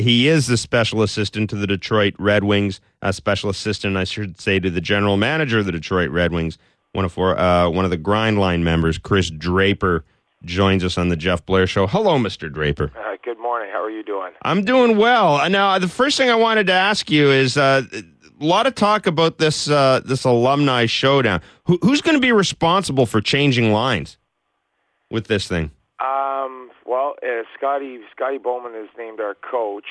he is the special assistant to the Detroit Red Wings, a special assistant, I should say, to the general manager of the Detroit Red Wings. One of the Grind Line members, Chris Draper, joins us on the Jeff Blair Show. Hello, Mr. Draper. Good morning. How are you doing? I'm doing well. Now, the first thing I wanted to ask you is a lot of talk about this alumni showdown. Who's going to be responsible for changing lines with this thing? Well, Scotty Bowman is named our coach.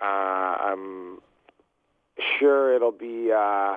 I'm sure it'll be our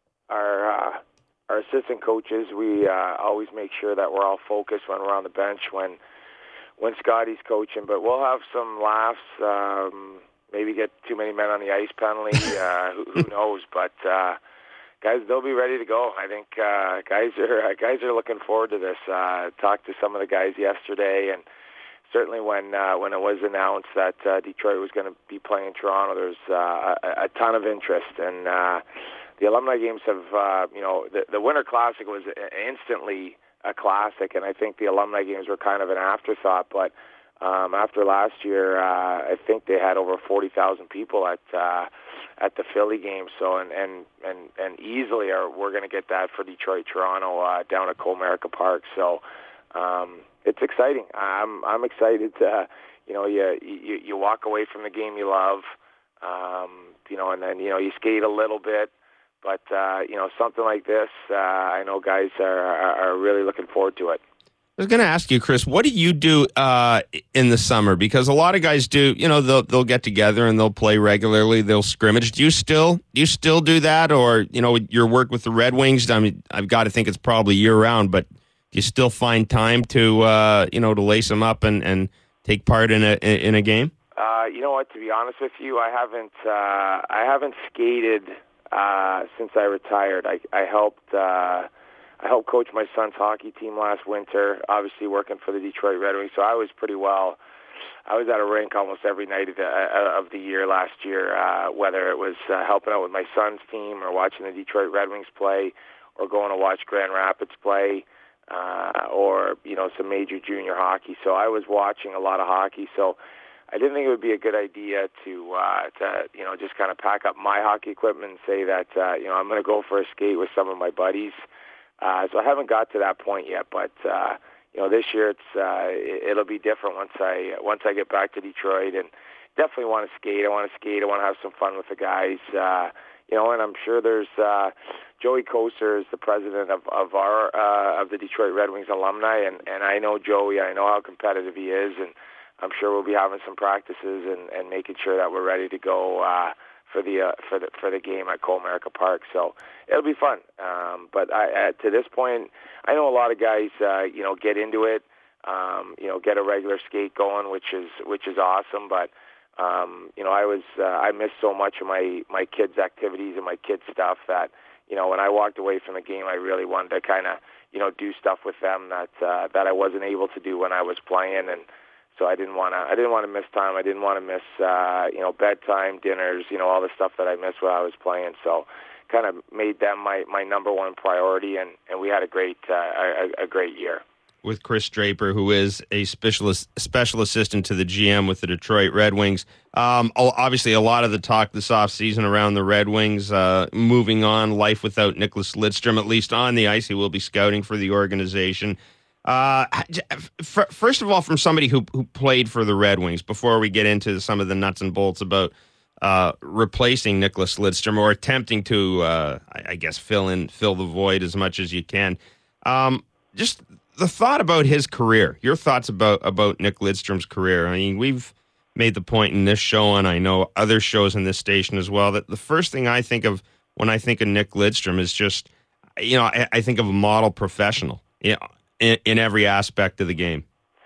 assistant coaches. We always make sure that we're all focused when we're on the bench when Scotty's coaching. But we'll have some laughs. Maybe get too many men on the ice penalty. Who knows? But guys, they'll be ready to go. I think guys are looking forward to this. Talked to some of the guys yesterday, and certainly when it was announced that Detroit was going to be playing Toronto, there's a ton of interest. And the alumni games have, the Winter Classic was instantly a classic, and I think the alumni games were kind of an afterthought. But after last year, I think they had over 40,000 people at the Philly game. So and easily we're going to get that for Detroit Toronto down at Comerica Park. So it's exciting. I'm excited. You walk away from the game you love, and then you skate a little bit. But something like this, I know guys are really looking forward to it. I was going to ask you, Chris, what do you do in the summer? Because a lot of guys do, they'll get together and they'll play regularly. They'll scrimmage. Do you still do that, or your work with the Red Wings? I mean, I've got to think it's probably year round, but do you still find time to to lace them up and take part in a game? You know what? To be honest with you, I haven't skated since I retired. I helped coach my son's hockey team last winter, obviously working for the Detroit Red Wings, so I was pretty well. I was at a rink almost every night of the year last year, whether it was helping out with my son's team or watching the Detroit Red Wings play or going to watch Grand Rapids play or some major junior hockey. So I was watching a lot of hockey, so I didn't think it would be a good idea to just kind of pack up my hockey equipment and say that I'm going to go for a skate with some of my buddies. So I haven't got to that point yet, but this year it'll be different once I get back to Detroit, and definitely want to skate. I want to have some fun with the guys. And I'm sure there's Joey Koser is the president of the Detroit Red Wings alumni, and I know Joey. I know how competitive he is, and I'm sure we'll be having some practices and making sure that we're ready to go for the game at Comerica Park. So it'll be fun. But to this point, I know a lot of guys get into it, get a regular skate going, which is awesome. But I missed so much of my kids' activities and my kids' stuff that when I walked away from the game, I really wanted to kind of do stuff with them that I wasn't able to do when I was playing. And so I didn't want to miss time. I didn't want to miss bedtime, dinners, all the stuff that I missed when I was playing. So kind of made them my number one priority, and we had a great year. With Chris Draper, who is a special assistant to the GM with the Detroit Red Wings. Obviously, a lot of the talk this offseason around the Red Wings, moving on, life without Nicklas Lidstrom, at least on the ice. He will be scouting for the organization. First of all, from somebody who played for the Red Wings, before we get into some of the nuts and bolts about replacing Nicklas Lidstrom or attempting to, I guess, fill the void as much as you can. Just the thought about his career, your thoughts about Nick Lidstrom's career. I mean, we've made the point in this show, and I know other shows in this station as well, that the first thing I think of when I think of Nick Lidstrom is just, I think of a model professional, in every aspect of the game.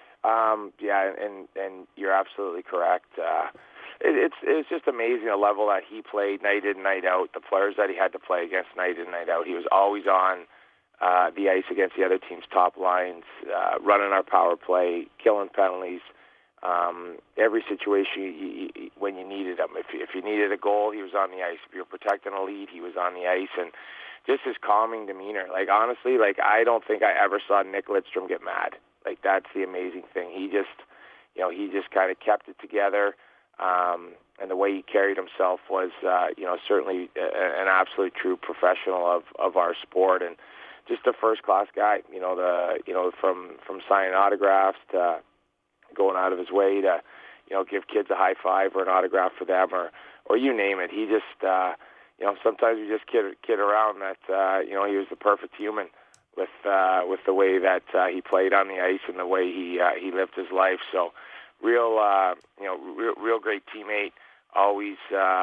And you're absolutely correct. It's just amazing the level that he played night in, night out, the players that he had to play against night in, night out. He was always on the ice against the other team's top lines, running our power play, killing penalties. Every situation when you needed him. If you needed a goal, he was on the ice. If you were protecting a lead, he was on the ice. And just his calming demeanor. Like, honestly, I don't think I ever saw Nick Lidstrom get mad. Like, that's the amazing thing. He just kind of kept it together. and the way he carried himself was, certainly an absolute true professional of our sport, and just a first-class guy. From signing autographs to going out of his way to, give kids a high five or an autograph for them, or you name it. He just, sometimes we just kid around that, he was the perfect human with the way that he played on the ice and the way he lived his life. So, real great teammate. Always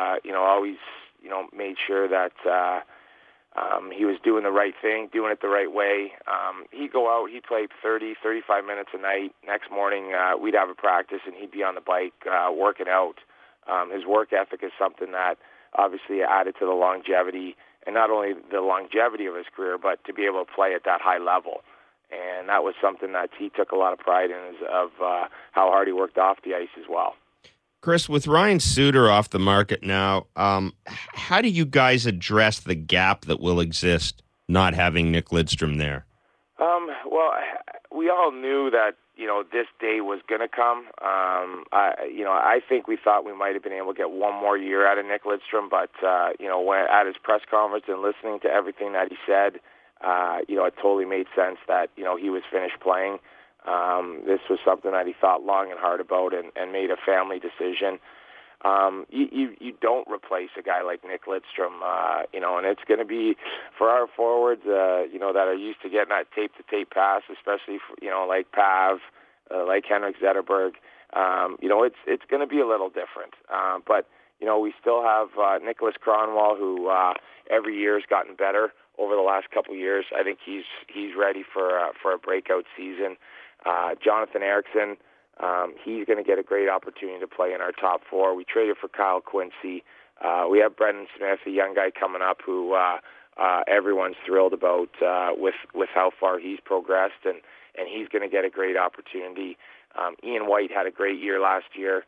made sure that he was doing the right thing, doing it the right way. He'd go out, he'd play 30, 35 minutes a night. Next morning, we'd have a practice, and he'd be on the bike working out. His work ethic is something that obviously added to the longevity, and not only the longevity of his career, but to be able to play at that high level. And that was something that he took a lot of pride in, of how hard he worked off the ice as well. Chris, with Ryan Suter off the market now, how do you guys address the gap that will exist not having Nick Lidstrom there? Well, we all knew that, this day was going to come. I think we thought we might have been able to get one more year out of Nick Lidstrom, but, when at his press conference and listening to everything that he said, it totally made sense that, he was finished playing. This was something that he thought long and hard about and made a family decision. You don't replace a guy like Nick Lidstrom, and it's going to be for our forwards, that are used to getting that tape-to-tape pass, especially for, like Pav, like Henrik Zetterberg. It's going to be a little different. But we still have Nicholas Kronwall, who every year has gotten better over the last couple of years. I think he's ready for a breakout season. Jonathan Eriksson, he's going to get a great opportunity to play in our top four. We traded for Kyle Quincy. We have Brendan Smith, a young guy coming up who everyone's thrilled about with how far he's progressed, and he's going to get a great opportunity. Ian White had a great year last year.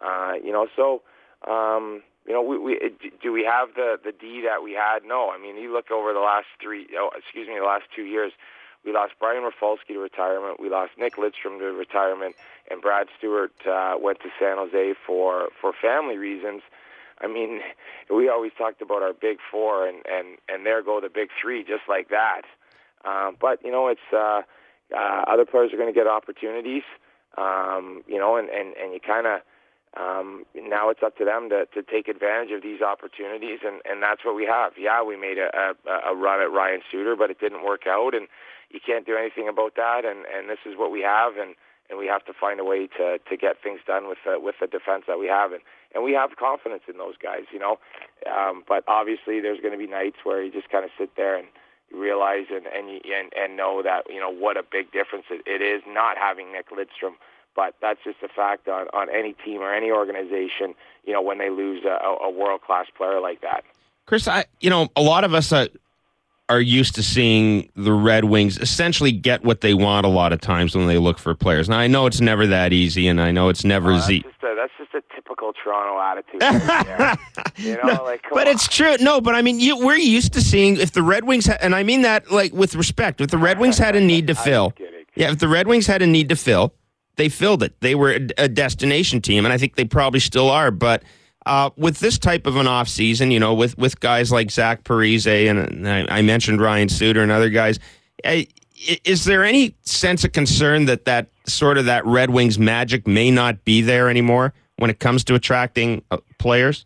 Do we have the D that we had? No. I mean, you look over the last 2 years. We lost Brian Rafalski to retirement. We lost Nick Lidstrom to retirement, and Brad Stewart went to San Jose for family reasons. I mean, we always talked about our big four, and there go the big three, just like that. But it's other players are going to get opportunities, and you kind of now it's up to them to take advantage of these opportunities, and that's what we have. Yeah, we made a run at Ryan Suter, but it didn't work out, and you can't do anything about that, and this is what we have, and we have to find a way to get things done with the defense that we have, and we have confidence in those guys, but obviously there's going to be nights where you just kind of sit there and you realize and know that, what a big difference it is not having Nick Lidstrom. But that's just a fact on any team or any organization, when they lose a world-class player like that. Chris, a lot of us are used to seeing the Red Wings essentially get what they want a lot of times when they look for players. Now, I know it's never that easy, and I know it's never easy. That's just a typical Toronto attitude right there. But it's true. No, but I mean, we're used to seeing if the Red Wings, and I mean that with respect, if the Red Wings had a need to fill. Yeah, if the Red Wings had a need to fill, they filled it. They were a destination team, and I think they probably still are. But with this type of an off season, with guys like Zach Parise, and I mentioned Ryan Suter and other guys, is there any sense of concern that sort of that Red Wings magic may not be there anymore when it comes to attracting players?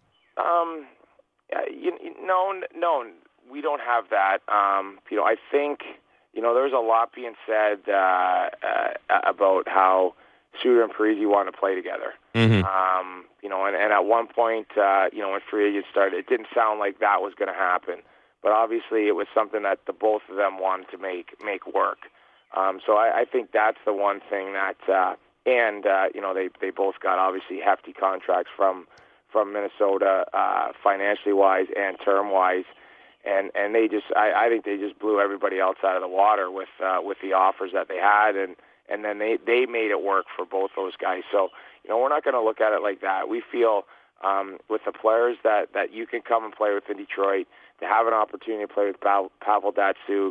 No, we don't have that. I think. There's a lot being said about how Suter and Parise want to play together. Mm-hmm. And at one point, when free agents started, it didn't sound like that was going to happen. But obviously, it was something that the both of them wanted to make work. So I think that's the one thing that, they both got obviously hefty contracts from Minnesota, financially wise and term wise. And they just, I think they just blew everybody else out of the water with the offers that they had, and then they made it work for both those guys. So, we're not going to look at it like that. We feel with the players that you can come and play with in Detroit, to have an opportunity to play with Pavel Datsyuk,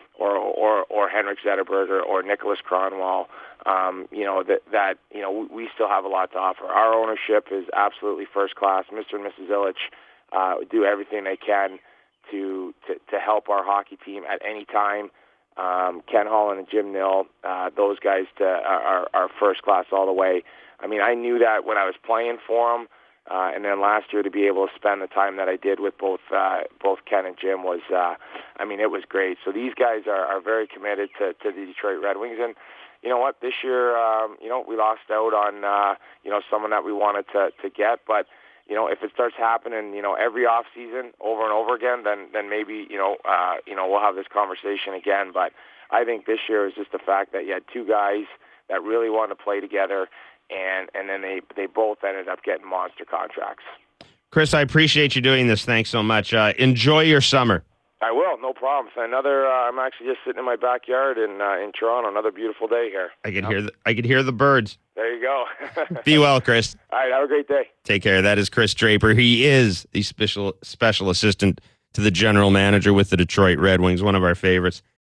or Henrik Zetterberg or Nicholas Cronwall, that we still have a lot to offer. Our ownership is absolutely first class. Mr. and Mrs. Ilitch do everything they can to help our hockey team at any time. Ken Holland and Jim Nill, those guys are first class all the way. I mean, I knew that when I was playing for them, and then last year to be able to spend the time that I did with both Ken and Jim was, it was great. So these guys are very committed to the Detroit Red Wings, and you know what? This year, we lost out on someone that we wanted to get, but if it starts happening, every off season over and over again, then maybe we'll have this conversation again. But I think this year is just the fact that you had two guys that really wanted to play together, and then they both ended up getting monster contracts. Chris, I appreciate you doing this. Thanks so much. Enjoy your summer. I will, no problem. So I'm actually just sitting in my backyard in Toronto. Another beautiful day here. I could hear the birds. There you go. Be well, Chris. All right, have a great day. Take care. That is Chris Draper. He is the special assistant to the general manager with the Detroit Red Wings, one of our favorites.